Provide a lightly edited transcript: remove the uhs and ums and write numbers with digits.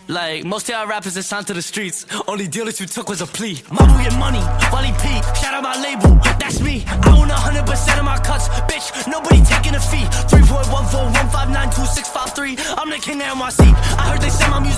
Like, most of y'all rappers that signed to the streets, only deal that you took was a plea. Mama get money, Wally P, shout out my label, that's me. I own 100% of my cuts, bitch, nobody taking a fee. 3.14159265 I'm the king of NYC. I heard they sell my music